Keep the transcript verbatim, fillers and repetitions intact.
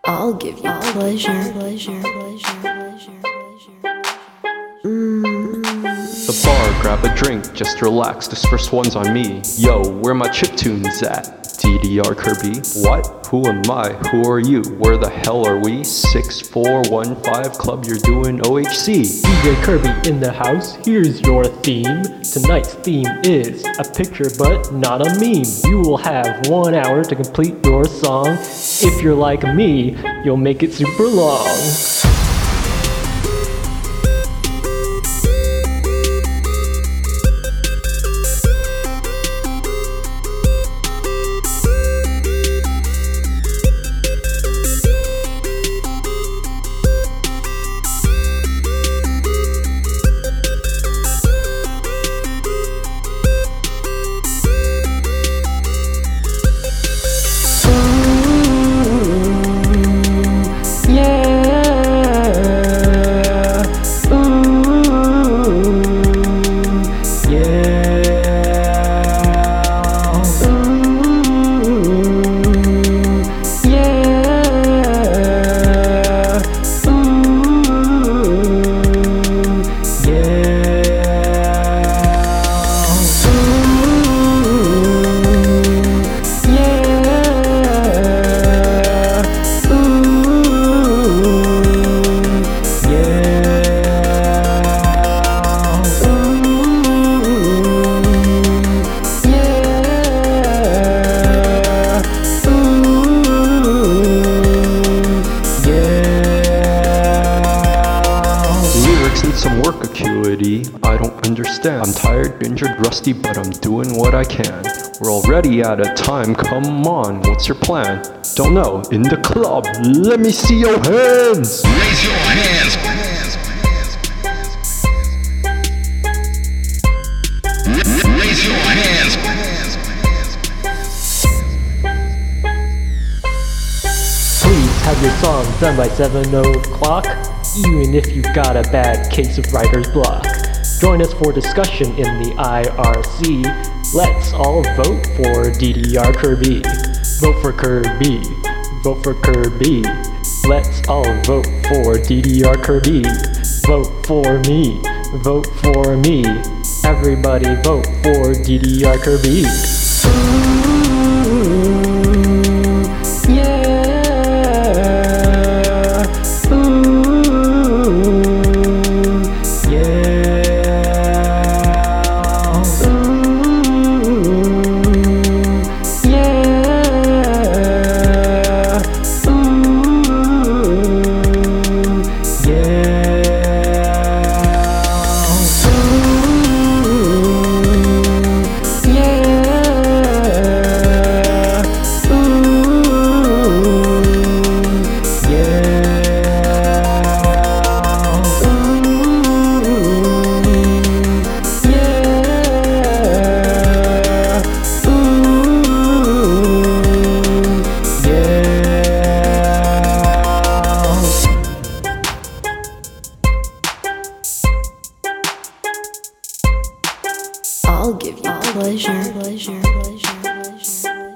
I'll give you pleasure. pleasure, pleasure, pleasure, Mm. The bar, grab a drink, just relax, this first one's on me. Yo, where my chiptunes at? D D R Kirby? What? Who am I? Who are you? Where the hell are we? six four one five Club, you're doing O H C. D J Kirby in the house, here's your theme. Tonight's theme is a picture but not a meme. You will have one hour to complete your song. If you're like me, you'll make it super long. Some work acuity, I don't understand. I'm tired, injured, rusty, but I'm doing what I can. We're already out of time, come on, what's your plan? Don't know, in the club, let me see your hands! Raise your hands! Raise your hands! Please have your song done by seven o'clock, even if you've got a bad case of writer's block. Join us for discussion in the I R C. Let's all vote for D D R Kirby. Vote for Kirby. Vote for Kirby. Let's all vote for D D R Kirby. Vote for me. Vote for me. Everybody vote for D D R Kirby. Ooh, yeah. I'll give you pleasure. pleasure, pleasure, pleasure.